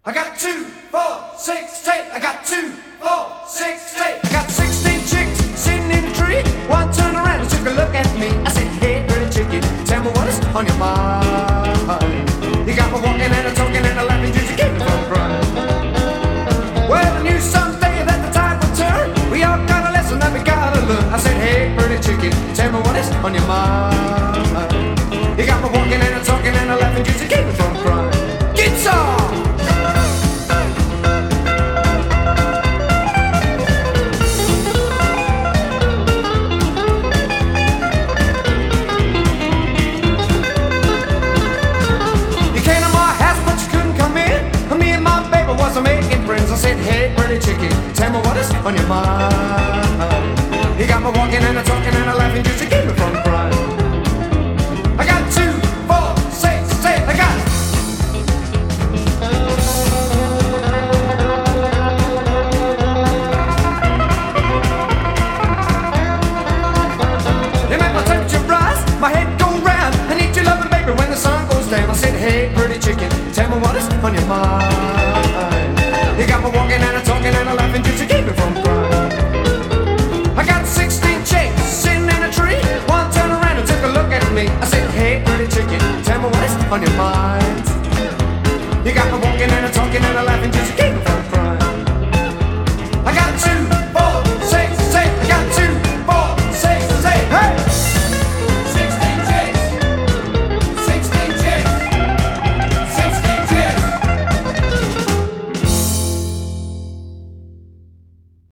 I got 2, 4, 6, tape. I got 2, 4, 6, tape. I got 16 chicks sitting in a tree. One turned around and took a look at me. I said, hey, pretty chicken, tell me what is on your mind. You got me walking and a talking and a laughing just to keep me from crying. Well, I knew someday that the tide would turn. We all got a lesson that we gotta learn. I said, hey, pretty chicken, tell me what is on your mind. You got me walking and a talking and a laughing just to keep me from crying. Guitar! I said, hey, pretty chicken, tell me what is on your mind. You got me walking and a talking and a laughing just to keep me from crying. I got 2, 4, 6, 8, I got you make my temperature rise, my head go round. I need your loving, baby, when the sun goes down. I said, hey, pretty chicken, tell me what is on your mind. You got me walking and a talking and a laughing just to keep me from crying. I got 16 chicks sitting in a tree. One turned around and took a look at me. I said, hey, pretty chicken, tell me what is on your mind. You got me walking and a talking and a laughing just